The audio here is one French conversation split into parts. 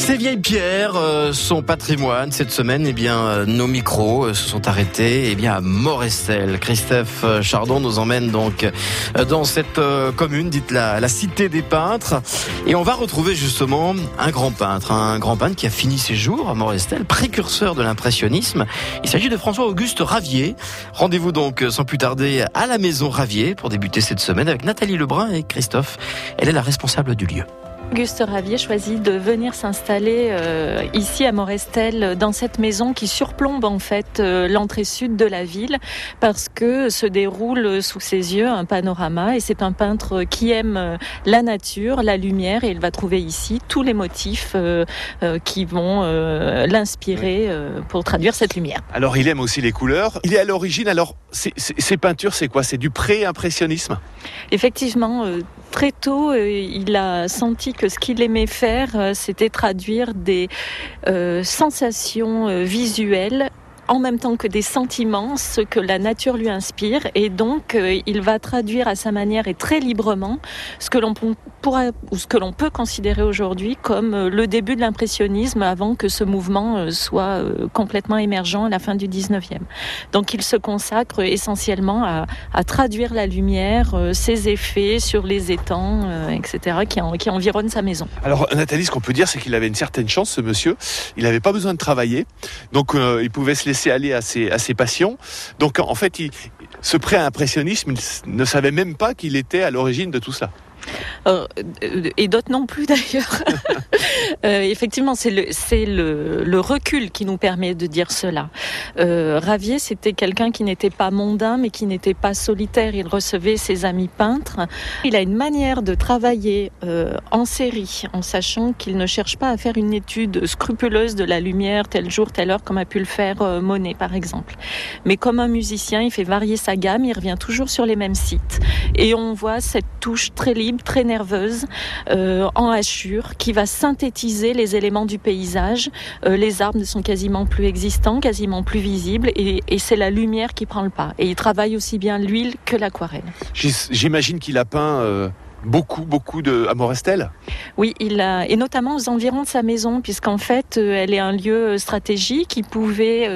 Ces vieilles pierres, son patrimoine, cette semaine, nos micros se sont arrêtés à Morestel. Christophe Chardon nous emmène donc dans cette commune, dite la Cité des Peintres. Et on va retrouver justement un grand peintre qui a fini ses jours à Morestel, précurseur de l'impressionnisme. Il s'agit de François-Auguste Ravier. Rendez-vous donc sans plus tarder à la Maison Ravier pour débuter cette semaine avec Nathalie Lebrun et Christophe. Elle est la responsable du lieu. Auguste Ravier choisit de venir s'installer ici à Morestel, dans cette maison qui surplombe en fait l'entrée sud de la ville, parce que se déroule sous ses yeux un panorama, et c'est un peintre qui aime la nature, la lumière, et il va trouver ici tous les motifs qui vont l'inspirer pour traduire cette lumière. Alors il aime aussi les couleurs, il est à l'origine, alors ces peintures c'est quoi ? C'est du pré-impressionnisme ? Effectivement, très tôt il a senti que ce qu'il aimait faire, c'était traduire des sensations visuelles en même temps que des sentiments, ce que la nature lui inspire, et donc il va traduire à sa manière et très librement ce que l'on peut considérer aujourd'hui comme le début de l'impressionnisme, avant que ce mouvement soit complètement émergent à la fin du 19e. Donc il se consacre essentiellement à traduire la lumière, ses effets sur les étangs, etc., qui environnent sa maison. Alors Nathalie, ce qu'on peut dire, c'est qu'il avait une certaine chance, ce monsieur. Il n'avait pas besoin de travailler, donc il pouvait se laisser aller à ses passions. Donc en fait, ce pré-impressionnisme, il ne savait même pas qu'il était à l'origine de tout ça. Et d'autres non plus d'ailleurs. Effectivement, c'est le recul qui nous permet de dire cela. Ravier, c'était quelqu'un qui n'était pas mondain, mais qui n'était pas solitaire. Il recevait ses amis peintres. Il a une manière de travailler en série, en sachant qu'il ne cherche pas à faire une étude scrupuleuse de la lumière, tel jour, telle heure, comme a pu le faire Monet, par exemple. Mais comme un musicien, il fait varier sa gamme, il revient toujours sur les mêmes sites. Et on voit cette touche très libre, très nerveuse, en hachure, qui va synthétiser les éléments du paysage. Les arbres ne sont quasiment plus existants, quasiment plus visibles, et c'est la lumière qui prend le pas. Et il travaille aussi bien l'huile que l'aquarelle. J'imagine qu'il a peint beaucoup à Morestel. Oui, et notamment aux environs de sa maison, puisqu'en fait, elle est un lieu stratégique. Il pouvait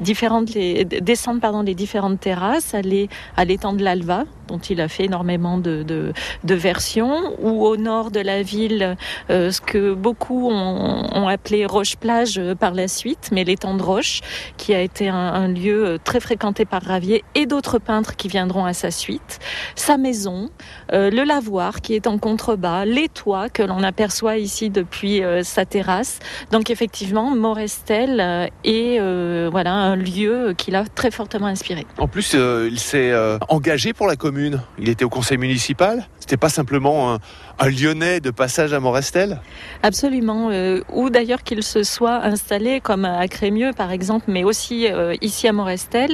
descendre les différentes terrasses, aller à l'étang de l'Alva, dont il a fait énormément de versions, ou au nord de la ville, ce que beaucoup ont appelé Roche-Plage par la suite, mais l'étang de Roche, qui a été un lieu très fréquenté par Ravier et d'autres peintres qui viendront à sa suite. Sa maison, le lavoir qui est en contrebas, les toits que l'on aperçoit ici depuis sa terrasse. Donc effectivement, Morestel est un lieu qui l'a très fortement inspiré. En plus, il s'est engagé pour la commune. Il était au conseil municipal. C'était pas simplement un Lyonnais de passage à Morestel. Absolument. Ou d'ailleurs qu'il se soit installé comme à Crémieux par exemple, mais aussi ici à Morestel.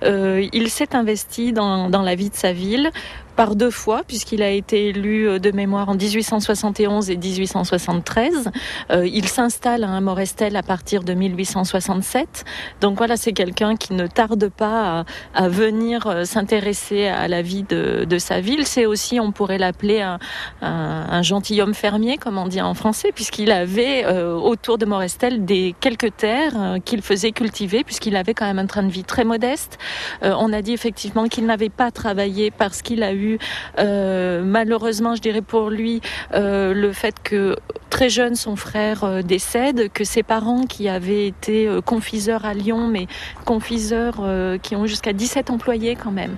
Il s'est investi dans la vie de sa ville par 2 fois, puisqu'il a été élu de mémoire en 1871 et 1873. Il s'installe à Morestel à partir de 1867. Donc voilà, c'est quelqu'un qui ne tarde pas à venir s'intéresser à la vie de sa ville. C'est aussi, on pourrait l'appeler un gentilhomme fermier, comme on dit en français, puisqu'il avait autour de Morestel quelques terres qu'il faisait cultiver, puisqu'il avait quand même un train de vie très modeste. On a dit effectivement qu'il n'avait pas travaillé parce qu'il a eu malheureusement, je dirais pour lui, le fait que très jeune son frère décède, que ses parents qui avaient été confiseurs à Lyon, mais confiseurs qui ont jusqu'à 17 employés quand même.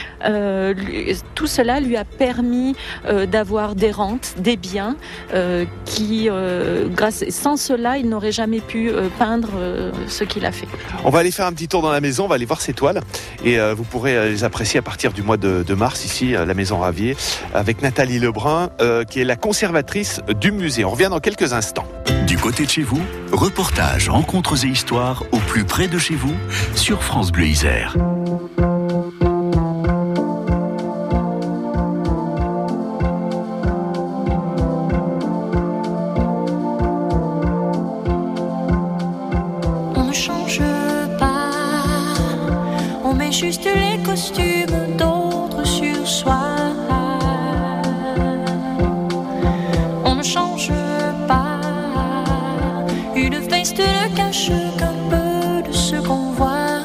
Tout cela lui a permis d'avoir des rentes, des biens qui, sans cela, il n'aurait jamais pu peindre ce qu'il a fait. On va aller faire un petit tour dans la maison, on va aller voir ses toiles et vous pourrez les apprécier à partir du mois de mars ici à la Maison Ravier avec Nathalie Lebrun qui est la conservatrice du musée. On revient dans quelques instants. Du côté de chez vous, reportages, rencontres et histoires au plus près de chez vous sur France Bleu Isère. On ne change pas, on met juste les costumes d'autres sur soi. On ne change pas, Une veste ne cache qu'un peu de ce qu'on voit.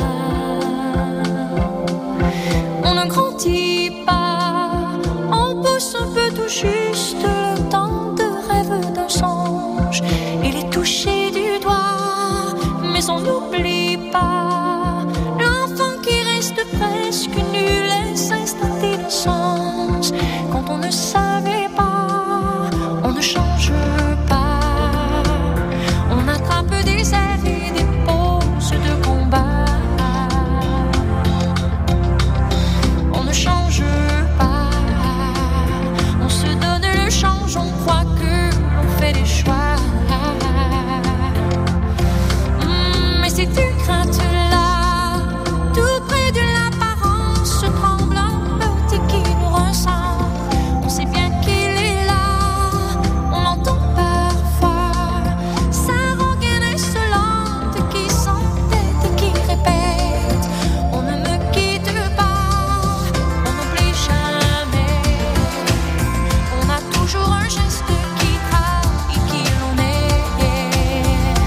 On ne grandit pas, on pousse un peu tout juste le temps de rêve d'un songe. Il est touché du doigt, mais on n'oublie pas l'enfant qui reste presque nu, laisse instanter le sens. Quand on ne savait pas, on ne change pas. On attrape des airs et des poses de combat. On ne change pas. On se donne le change, on croit que l'on fait des choix. Mais c'est une crainte-là, tout près de l'apparence, tremblant, petit qui nous ressent. On sait bien qu'il est là, on l'entend parfois. Sa rengaine insolente qui s'entête et qui répète: on ne me quitte pas, on n'oublie jamais. On a toujours un geste qui trahit qui l'on est.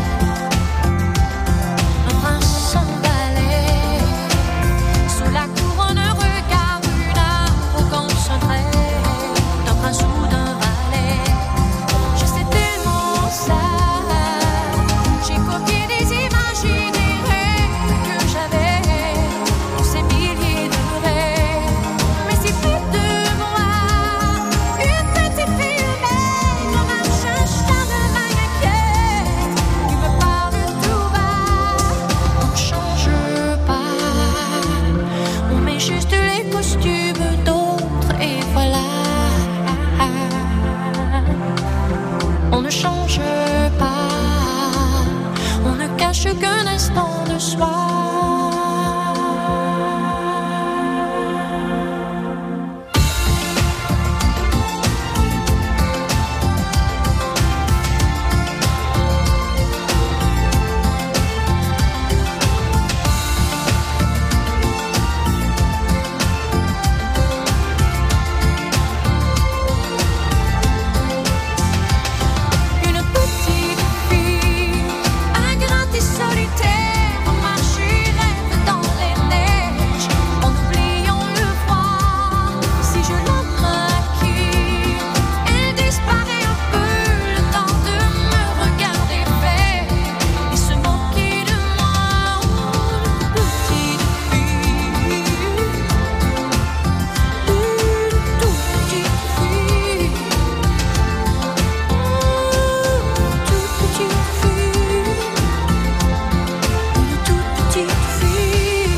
Un prince sans balai, sous la couronne regarde une arrogance vraie, d'un prince ou d'un valet. Je sais tellement ça, j'ai copié des images et des rêves que j'avais, tous ces milliers de rêves. Mais c'est plus de moi, une petite fille humaine, marche un charme inquiète, qui me parle tout bas. On ne change pas, on met juste les costumes d'autres et voilà. On ne change pas, on ne cache qu'un instant de soi. Une petite fille, ingrate et solitaire, marche et rêve dans les neiges, en oubliant le froid. Si je la maquille, elle disparaît un peu, le temps de me regarder faire et se moquer de moi. Une petite fille, une toute petite fille. Une toute petite fille,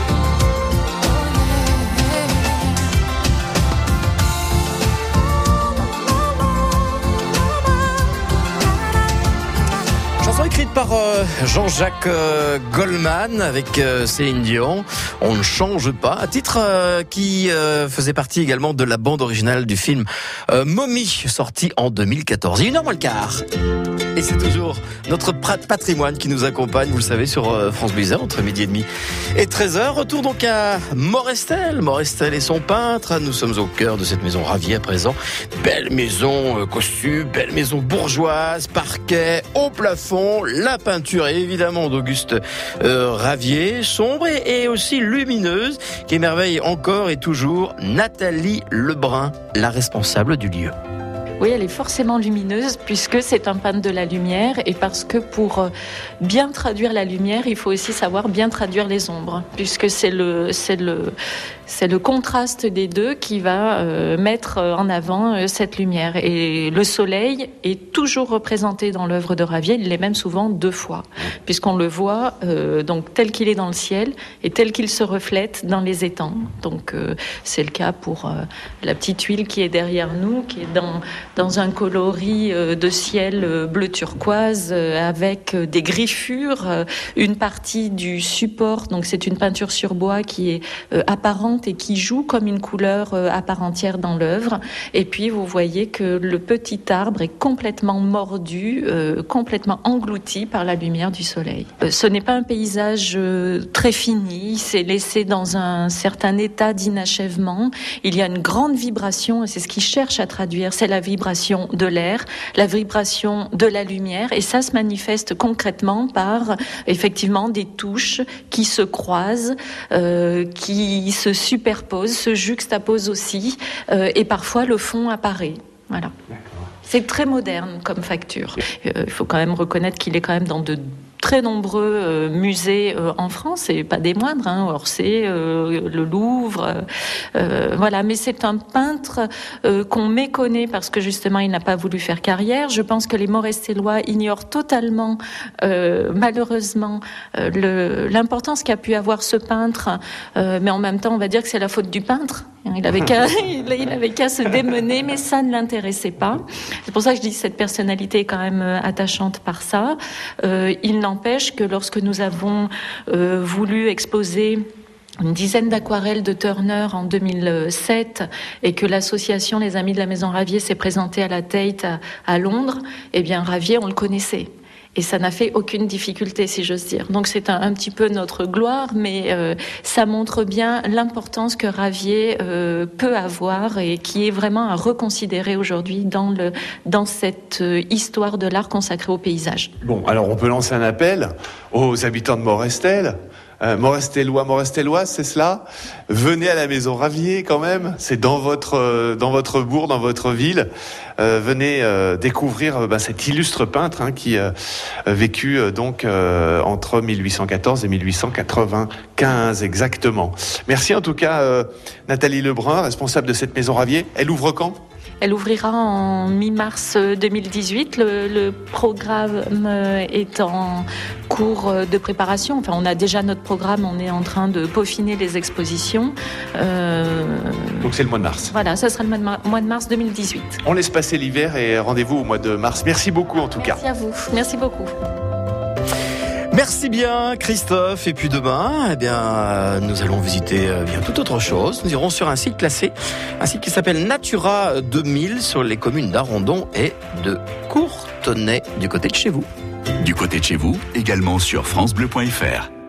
Chanson écrite par Jean-Jacques Goldman avec Céline Dion. On ne change pas. Un titre qui faisait partie également de la bande originale du film Mommy, sorti en 2014. Il est 1h15. Et c'est toujours notre patrimoine qui nous accompagne, vous le savez, sur France Bleu Isère, entre midi et demi et 13h. Retour donc à Morestel. Morestel et son peintre. Nous sommes au cœur de cette maison Ravier à présent. Belle maison costume, belle maison bourgeoise, parquet, haut plafond, la peinture évidemment d'Auguste Ravier, sombre et aussi lumineuse, qui émerveille encore et toujours Nathalie Lebrun, la responsable du lieu. Oui, elle est forcément lumineuse puisque c'est un peintre de la lumière et parce que pour bien traduire la lumière, il faut aussi savoir bien traduire les ombres puisque c'est le contraste des deux qui va mettre en avant cette lumière. Et le soleil est toujours représenté dans l'œuvre de Ravier, il l'est même souvent 2 fois puisqu'on le voit donc tel qu'il est dans le ciel et tel qu'il se reflète dans les étangs. Donc c'est le cas pour la petite huile qui est derrière nous, qui est dans un coloris de ciel bleu turquoise avec des griffures, une partie du support, donc c'est une peinture sur bois qui est apparente et qui joue comme une couleur à part entière dans l'œuvre. Et puis vous voyez que le petit arbre est complètement mordu, complètement englouti par la lumière du soleil. Ce n'est pas un paysage très fini, c'est laissé dans un certain état d'inachèvement. Il y a une grande vibration et c'est ce qu'il cherche à traduire, c'est la vibration vibration de l'air, la vibration de la lumière, et ça se manifeste concrètement par effectivement des touches qui se croisent, qui se superposent, se juxtaposent aussi, et parfois le fond apparaît. Voilà. C'est très moderne comme facture. Il faut quand même reconnaître qu'il est quand même dans de très nombreux musées en France, et pas des moindres, Orsay, le Louvre, voilà. Mais c'est un peintre qu'on méconnaît parce que justement il n'a pas voulu faire carrière. Je pense que les Morestellois ignorent totalement, malheureusement, l'importance qu'a pu avoir ce peintre, mais en même temps on va dire que c'est la faute du peintre. Il avait qu'à se démener, mais ça ne l'intéressait pas. C'est pour ça que je dis que cette personnalité est quand même attachante par ça. Il n'empêche que lorsque nous avons voulu exposer une dizaine d'aquarelles de Turner en 2007 et que l'association Les Amis de la Maison Ravier s'est présentée à la Tate à Londres, eh bien Ravier, on le connaissait. Et ça n'a fait aucune difficulté, si j'ose dire. Donc c'est un petit peu notre gloire, mais ça montre bien l'importance que Ravier peut avoir et qui est vraiment à reconsidérer aujourd'hui dans cette histoire de l'art consacré au paysage. Bon, alors on peut lancer un appel aux habitants de Morestel. Morestellois, c'est cela. Venez à la Maison Ravier quand même. C'est dans votre bourg, dans votre ville. Venez découvrir cet illustre peintre qui a vécu donc entre 1814 et 1895 exactement. Merci en tout cas Nathalie Lebrun, responsable de cette Maison Ravier. Elle ouvre quand ? Elle ouvrira en mi-mars 2018. Le programme est en cours de préparation. Enfin, on a déjà notre programme. On est en train de peaufiner les expositions. Donc c'est le mois de mars. Voilà, ça sera le mois de mars 2018. On laisse passer l'hiver et rendez-vous au mois de mars. Merci beaucoup en tout cas. Merci à vous. Merci beaucoup. Merci bien Christophe, et puis demain nous allons visiter bien toute autre chose. Nous irons sur un site classé, un site qui s'appelle Natura 2000 sur les communes d'Arrondon et de Courtenay, du côté de chez vous. Du côté de chez vous, également sur francebleu.fr.